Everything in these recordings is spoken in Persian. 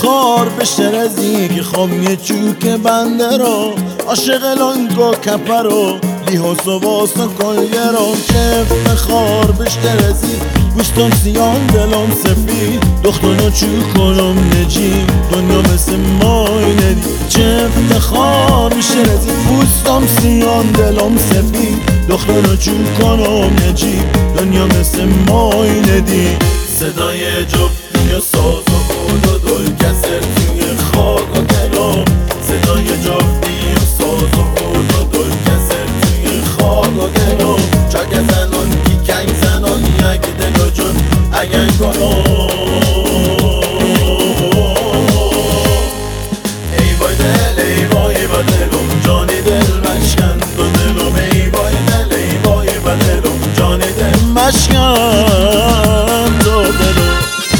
افتخار بشترزی که خوامی چوک بنده رو عاشق لنگو کپر رو بیحس و باسا کلگرم که افتخار بشترزی گوشتم سیان دلم سفید دخترو چو کنم نجی دنیا مثل مای ندی چه افتخار بشترزی گوشتم سیان دلم سفید دخترو چو کنم نجی دنیا مثل مای ندی صدای جفتی و ساز و بود و دل کسر توی خاک و دلم صدای جفتی و ساز و بود و دل کسر توی خاک و دلم چاک زنان کی کنگ زنان یک دل و جون اگر کنم ای وای دل ای وای با دلم جانی دل مشکن و دلم ای وای دل ای وای با دلم جانی دل مشکن تو دلم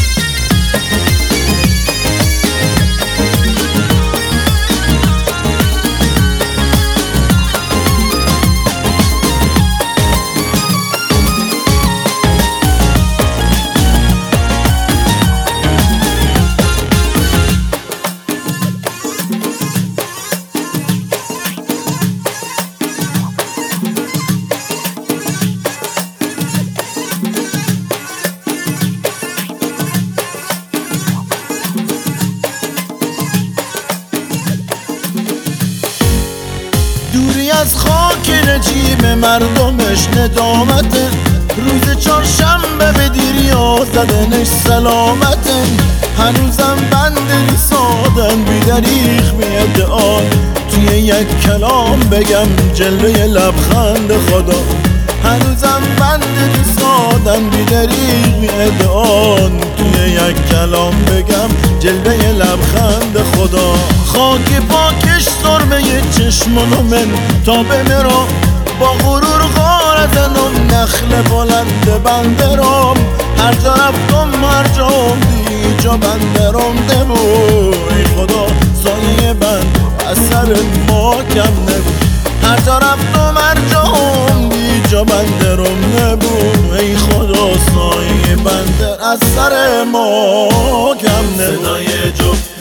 دوری از خاک نجیب مردمش ندامته روز چهارشنبه به دیریا زدنش سلامته هنوزم بند ریسادن بی دریغ بی ادعا توی یک کلام بگم جلوه لبخند خدا هنوزم بند ریسادن بی دریغ بی ادعا توی یک کلام بگم جلوه لبخند خدا خاک پاکش سرمه چشمانو من تا بمیرم با غرور غار زنم نخل بلند بنده رام هر جا رفتم هر جا دی جا بنده رامده بود ای خدا سایه بند اثر ما کم نبود هر جا رفتم هر جا دی جا بنده رامده بود ای خدا سایه بند اثر ما کم نبود صدای جفت